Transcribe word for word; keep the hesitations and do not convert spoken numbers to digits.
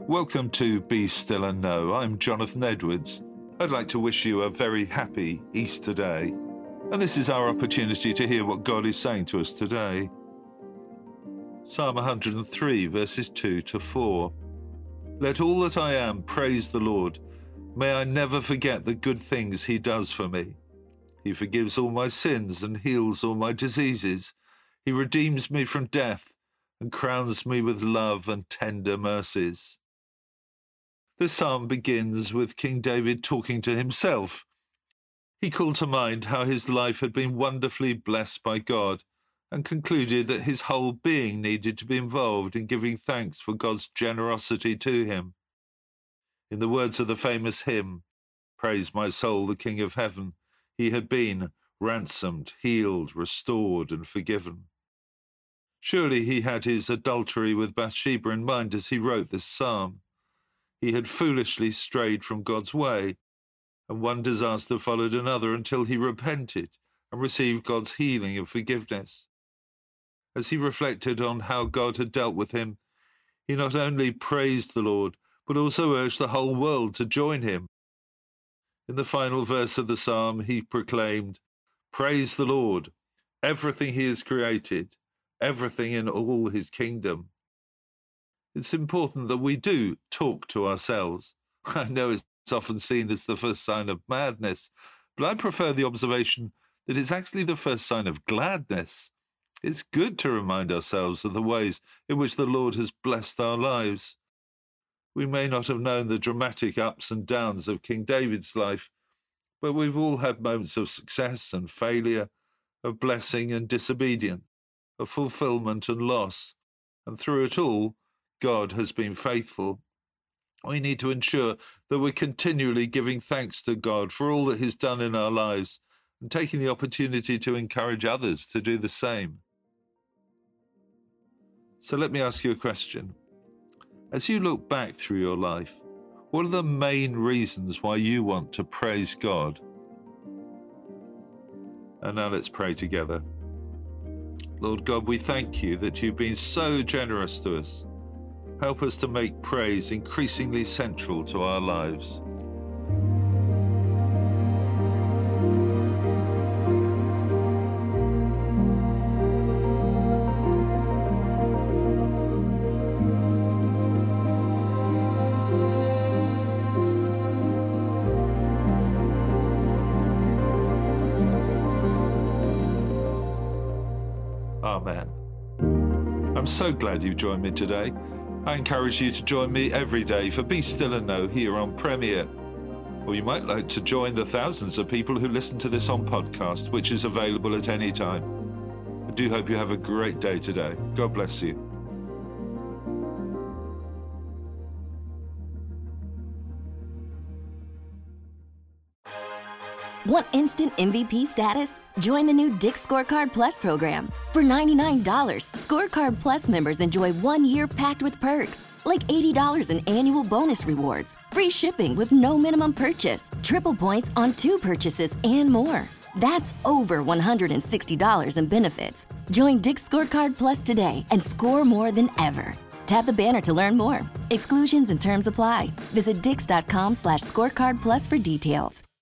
Welcome to Be Still and Know. I'm Jonathan Edwards. I'd like to wish you a very happy Easter Day. And this is our opportunity to hear what God is saying to us today. Psalm one hundred three, verses two to four. Let all that I am praise the Lord. May I never forget the good things he does for me. He forgives all my sins and heals all my diseases. He redeems me from death and crowns me with love and tender mercies. This psalm begins with King David talking to himself. He called to mind how his life had been wonderfully blessed by God and concluded that his whole being needed to be involved in giving thanks for God's generosity to him. In the words of the famous hymn, "Praise my soul, the King of heaven," he had been ransomed, healed, restored, and forgiven. Surely he had his adultery with Bathsheba in mind as he wrote this psalm. He had foolishly strayed from God's way, and one disaster followed another until he repented and received God's healing and forgiveness. As he reflected on how God had dealt with him, he not only praised the Lord, but also urged the whole world to join him. In the final verse of the psalm, he proclaimed, "Praise the Lord, everything he has created, everything in all his kingdom." It's important that we do talk to ourselves. I know it's often seen as the first sign of madness, but I prefer the observation that it's actually the first sign of gladness. It's good to remind ourselves of the ways in which the Lord has blessed our lives. We may not have known the dramatic ups and downs of King David's life, but we've all had moments of success and failure, of blessing and disobedience, of fulfillment and loss, and through it all, God has been faithful. We need to ensure that we're continually giving thanks to God for all that he's done in our lives and taking the opportunity to encourage others to do the same. So let me ask you a question. As you look back through your life, what are the main reasons why you want to praise God? And now let's pray together. Lord God, we thank you that you've been so generous to us. Help us to make praise increasingly central to our lives. Amen. I'm so glad you've joined me today. I encourage you to join me every day for Be Still and Know here on Premier. Or you might like to join the thousands of people who listen to this on podcast, which is available at any time. I do hope you have a great day today. God bless you. Want instant M V P status? Join the new Dick's Scorecard Plus program. For ninety-nine dollars, Scorecard Plus members enjoy one year packed with perks, like eighty dollars in annual bonus rewards, free shipping with no minimum purchase, triple points on two purchases, and more. That's over one hundred sixty dollars in benefits. Join Dick's Scorecard Plus today and score more than ever. Tap the banner to learn more. Exclusions and terms apply. Visit dix.com slash scorecard plus for details.